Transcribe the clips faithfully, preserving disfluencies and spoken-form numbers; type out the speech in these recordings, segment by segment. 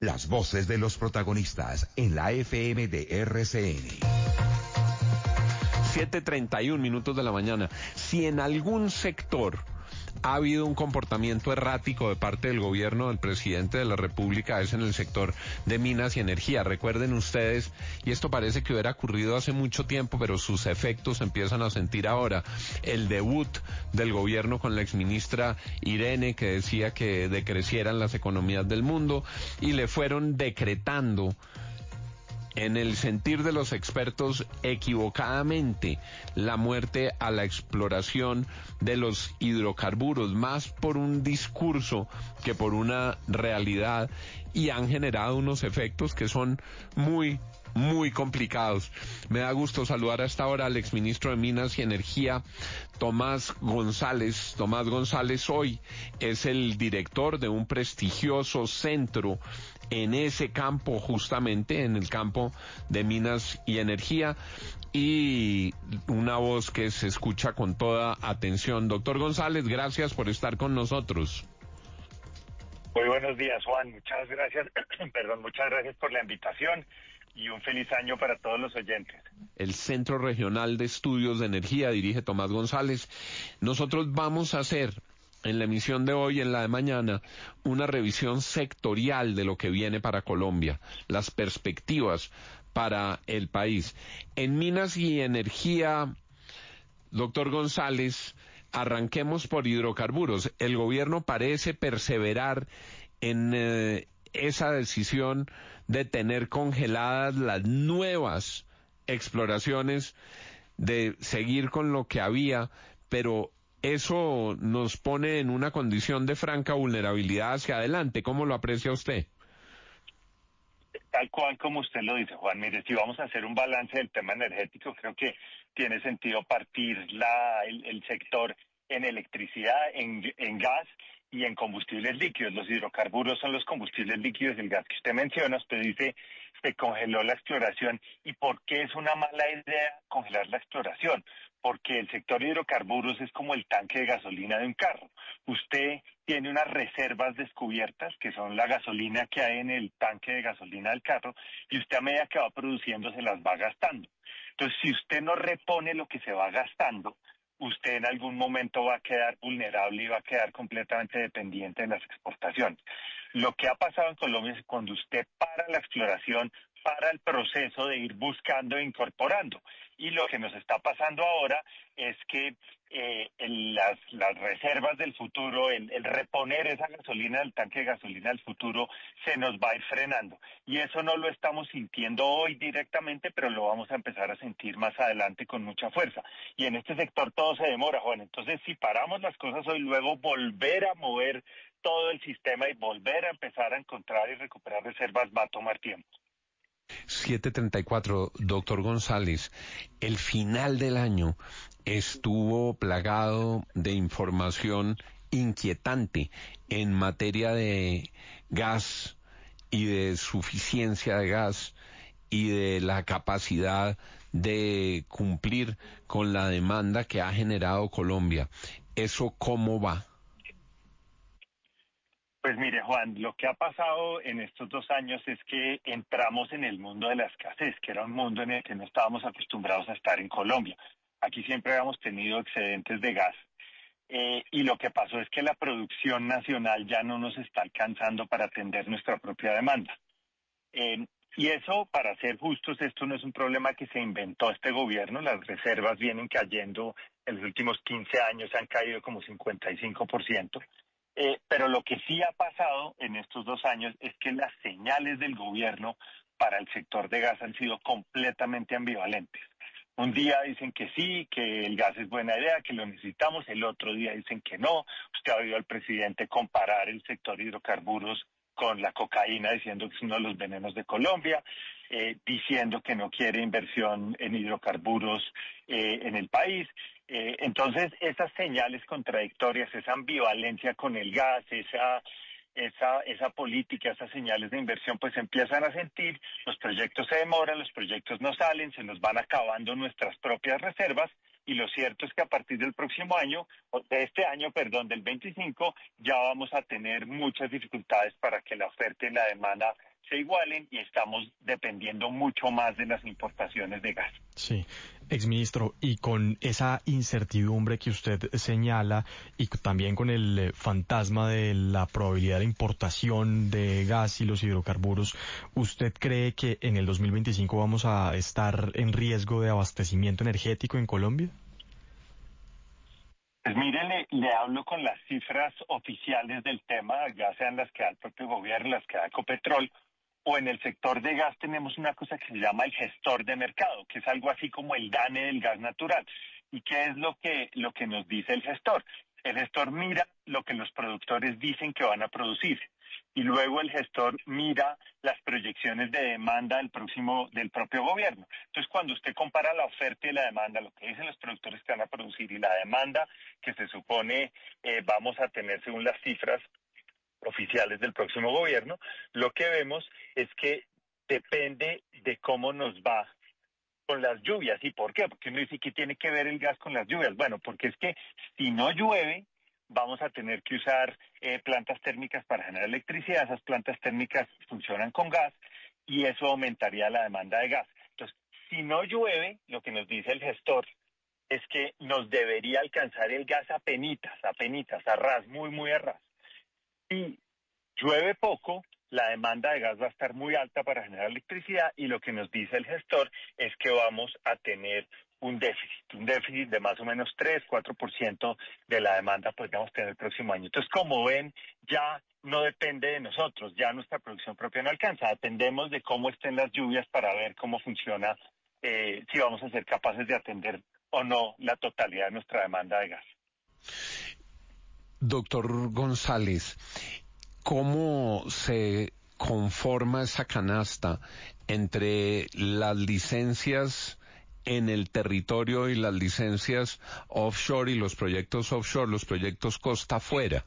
Las voces de los protagonistas en la F M de R C N. siete treinta y un minutos de la mañana. Si en algún sector ha habido un comportamiento errático de parte del gobierno del presidente de la República, es en el sector de minas y energía. Recuerden ustedes, y esto parece que hubiera ocurrido hace mucho tiempo, pero sus efectos se empiezan a sentir ahora, el debut del gobierno con la exministra Irene, que decía que decrecieran las economías del mundo, y le fueron decretando, en el sentir de los expertos, equivocadamente, la muerte a la exploración de los hidrocarburos, más por un discurso que por una realidad, y han generado unos efectos que son muy, muy complicados. Me da gusto saludar a esta hora al exministro de Minas y Energía, Tomás González. Tomás González hoy es el director de un prestigioso centro en ese campo, justamente en el campo de minas y energía, y una voz que se escucha con toda atención. Doctor González, gracias por estar con nosotros. Muy buenos días, Juan. Muchas gracias, perdón, muchas gracias por la invitación y un feliz año para todos los oyentes. El Centro Regional de Estudios de Energía dirige Tomás González. Nosotros vamos a hacer en la emisión de hoy, en la de mañana, una revisión sectorial de lo que viene para Colombia, las perspectivas para el país. En minas y energía, doctor González, arranquemos por hidrocarburos. El gobierno parece perseverar en eh, esa decisión de tener congeladas las nuevas exploraciones, de seguir con lo que había, pero eso nos pone en una condición de franca vulnerabilidad hacia adelante. ¿Cómo lo aprecia usted? Tal cual como usted lo dice, Juan. Mire, si vamos a hacer un balance del tema energético, creo que tiene sentido partir la, el, el sector en electricidad, en, en gas y en combustibles líquidos. Los hidrocarburos son los combustibles líquidos, el gas que usted menciona. Usted dice, se congeló la exploración. ¿Y por qué es una mala idea congelar la exploración? Porque el sector hidrocarburos es como el tanque de gasolina de un carro. Usted tiene unas reservas descubiertas, que son la gasolina que hay en el tanque de gasolina del carro, y usted a medida que va produciendo se las va gastando. Entonces, si usted no repone lo que se va gastando, usted en algún momento va a quedar vulnerable y va a quedar completamente dependiente de las exportaciones. Lo que ha pasado en Colombia es que cuando usted para la exploración, para el proceso de ir buscando e incorporando. Y lo que nos está pasando ahora es que eh, el, las, las reservas del futuro, el, el reponer esa gasolina del tanque de gasolina del futuro, se nos va a ir frenando. Y eso no lo estamos sintiendo hoy directamente, pero lo vamos a empezar a sentir más adelante con mucha fuerza. Y en este sector todo se demora, Juan. Entonces, si paramos las cosas hoy, luego volver a mover todo el sistema y volver a empezar a encontrar y recuperar reservas va a tomar tiempo. siete treinta y cuatro, doctor González, el final del año estuvo plagado de información inquietante en materia de gas y de suficiencia de gas y de la capacidad de cumplir con la demanda que ha generado Colombia. ¿Eso cómo va? Pues mire, Juan, lo que ha pasado en estos dos años es que entramos en el mundo de la escasez, que era un mundo en el que no estábamos acostumbrados a estar en Colombia. Aquí siempre habíamos tenido excedentes de gas. Eh, y lo que pasó es que la producción nacional ya no nos está alcanzando para atender nuestra propia demanda. Eh, y eso, para ser justos, esto no es un problema que se inventó este gobierno. Las reservas vienen cayendo, en los últimos quince años han caído como cincuenta y cinco por ciento. Eh, pero lo que sí ha pasado en estos dos años es que las señales del gobierno para el sector de gas han sido completamente ambivalentes. Un día dicen que sí, que el gas es buena idea, que lo necesitamos, el otro día dicen que no. Usted ha oído al presidente comparar el sector hidrocarburos con la cocaína, diciendo que es uno de los venenos de Colombia, eh, diciendo que no quiere inversión en hidrocarburos eh, en el país. Eh, entonces, esas señales contradictorias, esa ambivalencia con el gas, esa, esa, esa política, esas señales de inversión, pues empiezan a sentir, los proyectos se demoran, los proyectos no salen, se nos van acabando nuestras propias reservas, y lo cierto es que a partir del próximo año, de este año, perdón, del veinticinco, ya vamos a tener muchas dificultades para que la oferta y la demanda se igualen y estamos dependiendo mucho más de las importaciones de gas. Sí, exministro, y con esa incertidumbre que usted señala y también con el eh, fantasma de la probabilidad de importación de gas y los hidrocarburos, ¿usted cree que en el dos mil veinticinco vamos a estar en riesgo de abastecimiento energético en Colombia? Pues mire, le, le hablo con las cifras oficiales del tema, ya sean las que da el propio gobierno, las que da Ecopetrol, o en el sector de gas tenemos una cosa que se llama el gestor de mercado, que es algo así como el DANE del gas natural. ¿Y qué es lo que, lo que nos dice el gestor? El gestor mira lo que los productores dicen que van a producir y luego el gestor mira las proyecciones de demanda del próximo del propio gobierno. Entonces, cuando usted compara la oferta y la demanda, lo que dicen los productores que van a producir y la demanda que se supone eh, vamos a tener según las cifras oficiales del próximo gobierno, lo que vemos es que depende de cómo nos va con las lluvias. ¿Y por qué? Porque uno dice que tiene que ver el gas con las lluvias. Bueno, porque es que si no llueve, vamos a tener que usar eh, plantas térmicas para generar electricidad. Esas plantas térmicas funcionan con gas y eso aumentaría la demanda de gas. Entonces, si no llueve, lo que nos dice el gestor es que nos debería alcanzar el gas a penitas, a penitas, a ras, muy, muy a ras. Si llueve poco, la demanda de gas va a estar muy alta para generar electricidad y lo que nos dice el gestor es que vamos a tener un déficit, un déficit de más o menos tres, cuatro por ciento de la demanda podríamos tener el próximo año. Entonces, como ven, ya no depende de nosotros, ya nuestra producción propia no alcanza, dependemos de cómo estén las lluvias para ver cómo funciona, eh, si vamos a ser capaces de atender o no la totalidad de nuestra demanda de gas. Doctor González, ¿cómo se conforma esa canasta entre las licencias en el territorio y las licencias offshore y los proyectos offshore, los proyectos costa afuera?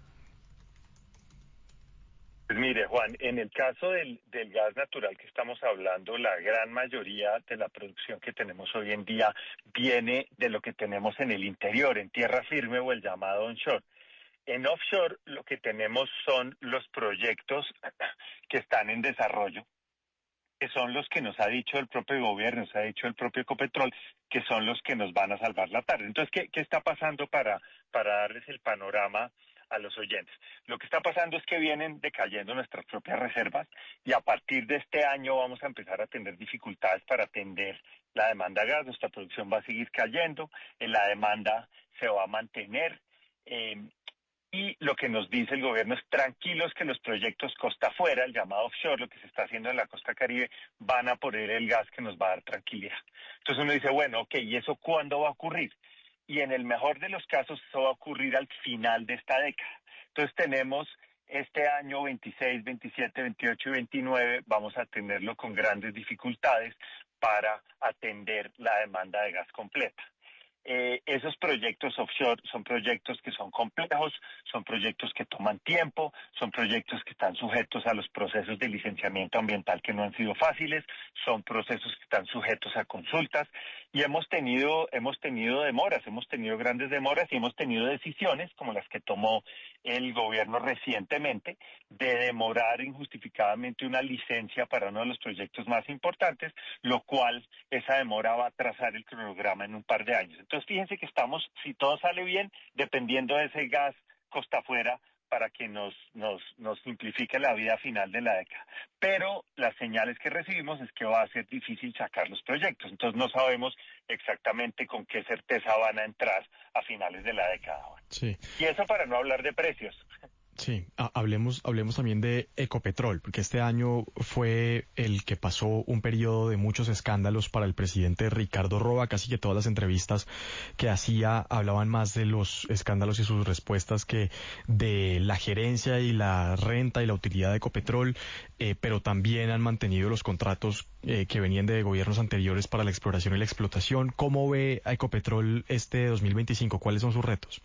Pues mire, Juan, en el caso del, del gas natural que estamos hablando, la gran mayoría de la producción que tenemos hoy en día viene de lo que tenemos en el interior, en tierra firme o el llamado onshore. En offshore lo que tenemos son los proyectos que están en desarrollo, que son los que nos ha dicho el propio gobierno, nos ha dicho el propio Ecopetrol, que son los que nos van a salvar la tarde. Entonces, ¿qué, qué está pasando para, para darles el panorama a los oyentes? Lo que está pasando es que vienen decayendo nuestras propias reservas y a partir de este año vamos a empezar a tener dificultades para atender la demanda de gas. Nuestra producción va a seguir cayendo, la demanda se va a mantener. Eh, Y lo que nos dice el gobierno es tranquilos que los proyectos costa afuera, el llamado offshore, lo que se está haciendo en la costa caribe, van a poner el gas que nos va a dar tranquilidad. Entonces uno dice, bueno, ok, ¿y eso cuándo va a ocurrir? Y en el mejor de los casos eso va a ocurrir al final de esta década. Entonces tenemos este año veintiséis, veintisiete, veintiocho y veintinueve, vamos a tenerlo con grandes dificultades para atender la demanda de gas completa. Eh, esos proyectos offshore son proyectos que son complejos, son proyectos que toman tiempo, son proyectos que están sujetos a los procesos de licenciamiento ambiental que no han sido fáciles, son procesos que están sujetos a consultas y hemos tenido, hemos tenido demoras, hemos tenido grandes demoras y hemos tenido decisiones como las que tomó el gobierno recientemente de demorar injustificadamente una licencia para uno de los proyectos más importantes, lo cual esa demora va a trazar el cronograma en un par de años. Entonces fíjense que estamos, si todo sale bien, dependiendo de ese gas costa afuera para que nos, nos, nos simplifique la vida final de la década. Pero las señales que recibimos es que va a ser difícil sacar los proyectos. Entonces no sabemos exactamente con qué certeza van a entrar a finales de la década. Sí. Y eso para no hablar de precios. Sí, ha- hablemos, hablemos también de Ecopetrol, porque este año fue el que pasó un periodo de muchos escándalos para el presidente Ricardo Roa. Casi que todas las entrevistas que hacía hablaban más de los escándalos y sus respuestas que de la gerencia y la renta y la utilidad de Ecopetrol, eh, pero también han mantenido los contratos eh, que venían de gobiernos anteriores para la exploración y la explotación. ¿Cómo ve a Ecopetrol este dos mil veinticinco? ¿Cuáles son sus retos?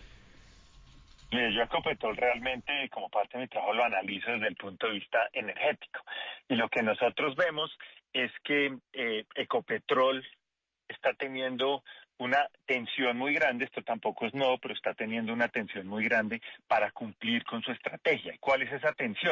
Mire, yo Ecopetrol realmente, como parte de mi trabajo, lo analizo desde el punto de vista energético. Y lo que nosotros vemos es que eh, Ecopetrol está teniendo una tensión muy grande, esto tampoco es nuevo, pero está teniendo una tensión muy grande para cumplir con su estrategia. ¿Y cuál es esa tensión?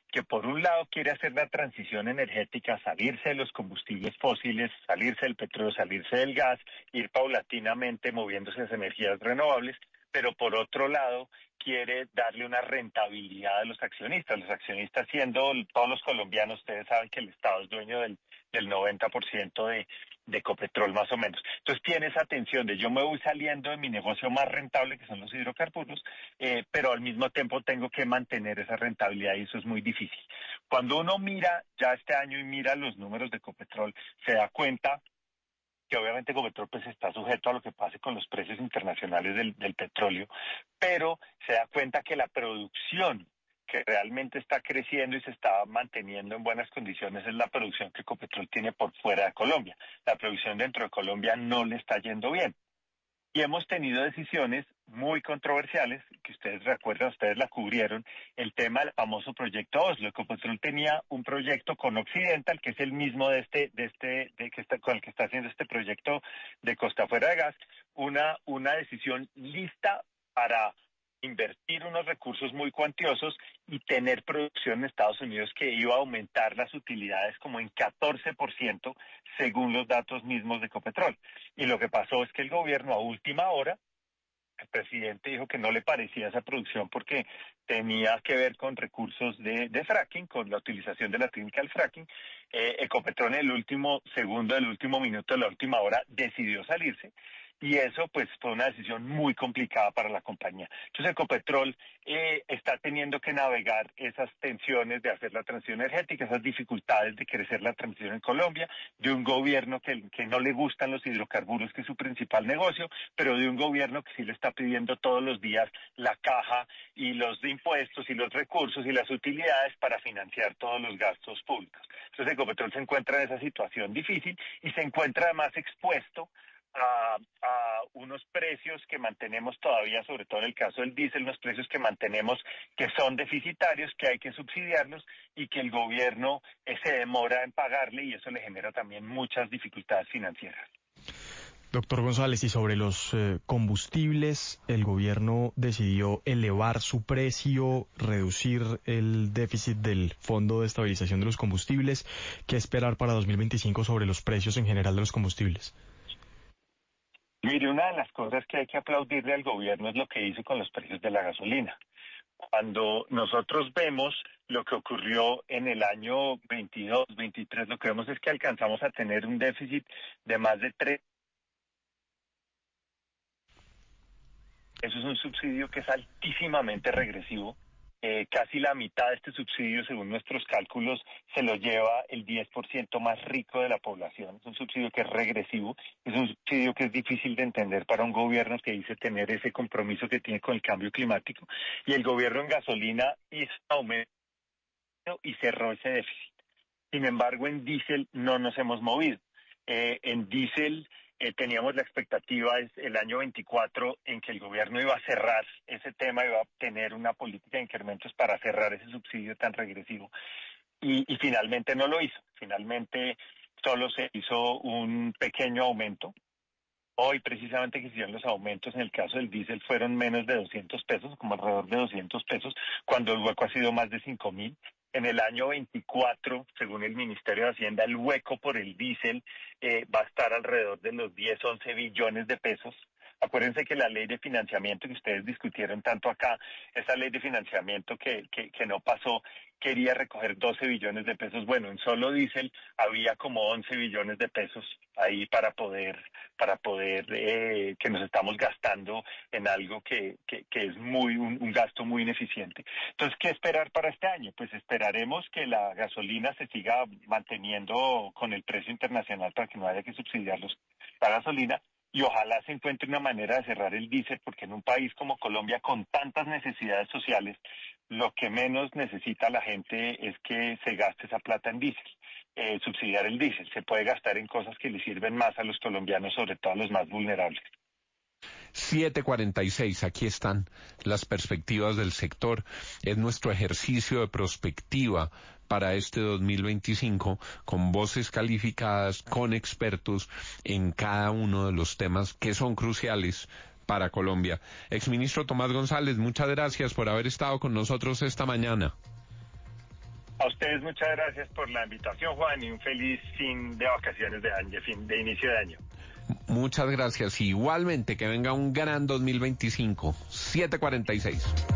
que por un lado quiere hacer la transición energética, salirse de los combustibles fósiles, salirse del petróleo, salirse del gas, ir paulatinamente moviéndose hacia energías renovables, pero por otro lado quiere darle una rentabilidad a los accionistas. Los accionistas siendo todos los colombianos, ustedes saben que el Estado es dueño del, del noventa por ciento de, de Ecopetrol más o menos. Entonces tiene esa tensión de yo me voy saliendo de mi negocio más rentable, que son los hidrocarburos, eh, pero al mismo tiempo tengo que mantener esa rentabilidad y eso es muy difícil. Cuando uno mira ya este año y mira los números de Ecopetrol, se da cuenta que obviamente Ecopetrol pues está sujeto a lo que pase con los precios internacionales del, del petróleo, pero se da cuenta que la producción que realmente está creciendo y se está manteniendo en buenas condiciones es la producción que Ecopetrol tiene por fuera de Colombia. La producción dentro de Colombia no le está yendo bien. Y hemos tenido decisiones muy controversiales, que ustedes recuerdan, ustedes la cubrieron, el tema del famoso proyecto Oslo. Ecopetrol tenía un proyecto con Occidental, que es el mismo de este, de este, de que está, con el que está haciendo este proyecto de Costa Fuera de Gas, una, una decisión lista para invertir unos recursos muy cuantiosos y tener producción en Estados Unidos que iba a aumentar las utilidades como en catorce por ciento según los datos mismos de Ecopetrol. Y lo que pasó es que el gobierno a última hora, el presidente dijo que no le parecía esa producción porque tenía que ver con recursos de, de fracking, con la utilización de la técnica del fracking. Eh, Ecopetrol en el último segundo, del último minuto, de la última hora, decidió salirse. Y eso pues fue una decisión muy complicada para la compañía. Entonces Ecopetrol eh, está teniendo que navegar esas tensiones de hacer la transición energética, esas dificultades de crecer la transición en Colombia, de un gobierno que, que no le gustan los hidrocarburos, que es su principal negocio, pero de un gobierno que sí le está pidiendo todos los días la caja y los impuestos y los recursos y las utilidades para financiar todos los gastos públicos. Entonces Ecopetrol se encuentra en esa situación difícil y se encuentra además expuesto A, a unos precios que mantenemos todavía, sobre todo en el caso del diésel, unos precios que mantenemos que son deficitarios, que hay que subsidiarlos y que el gobierno eh, se demora en pagarle y eso le genera también muchas dificultades financieras. Doctor González, y sobre los eh, combustibles, el gobierno decidió elevar su precio, reducir el déficit del Fondo de Estabilización de los Combustibles. ¿Qué esperar para dos mil veinticinco sobre los precios en general de los combustibles? Mire, una de las cosas que hay que aplaudirle al gobierno es lo que hizo con los precios de la gasolina. Cuando nosotros vemos lo que ocurrió en el año veintidós, veintitrés, lo que vemos es que alcanzamos a tener un déficit de más de tres. Eso es un subsidio que es altísimamente regresivo. Eh, casi la mitad de este subsidio, según nuestros cálculos, se lo lleva el diez por ciento más rico de la población. Es un subsidio que es regresivo, es un subsidio que es difícil de entender para un gobierno que dice tener ese compromiso que tiene con el cambio climático. Y el gobierno en gasolina hizo un aumento y cerró ese déficit. Sin embargo, en diésel no nos hemos movido. Eh, en diésel eh, teníamos la expectativa es el año veinticuatro en que el gobierno iba a cerrar ese tema, iba a tener una política de incrementos para cerrar ese subsidio tan regresivo. Y, y finalmente no lo hizo. Finalmente solo se hizo un pequeño aumento. Hoy precisamente que hicieron los aumentos en el caso del diésel fueron menos de doscientos pesos, como alrededor de doscientos pesos, cuando el hueco ha sido más de cinco mil. En el año veinticuatro, según el Ministerio de Hacienda, el hueco por el diésel eh, va a estar alrededor de los diez, once billones de pesos. Acuérdense que la ley de financiamiento que ustedes discutieron tanto acá, esa ley de financiamiento que, que, que no pasó, quería recoger doce billones de pesos. Bueno, en solo diésel había como once billones de pesos ahí para poder, para poder eh, que nos estamos gastando en algo que, que, que es muy un, un gasto muy ineficiente. Entonces, ¿qué esperar para este año? Pues esperaremos que la gasolina se siga manteniendo con el precio internacional para que no haya que subsidiar los, la gasolina. Y ojalá se encuentre una manera de cerrar el diésel, porque en un país como Colombia, con tantas necesidades sociales, lo que menos necesita la gente es que se gaste esa plata en diésel, eh, subsidiar el diésel. Se puede gastar en cosas que le sirven más a los colombianos, sobre todo a los más vulnerables. siete cuarenta y seis, aquí están las perspectivas del sector. Es nuestro ejercicio de prospectiva para este dos mil veinticinco, con voces calificadas, con expertos en cada uno de los temas que son cruciales para Colombia. Exministro Tomás González, muchas gracias por haber estado con nosotros esta mañana. A ustedes muchas gracias por la invitación, Juan, y un feliz fin de vacaciones de año, fin de inicio de año. Muchas gracias. Igualmente, que venga un gran dos mil veinticinco. siete cuarenta y seis.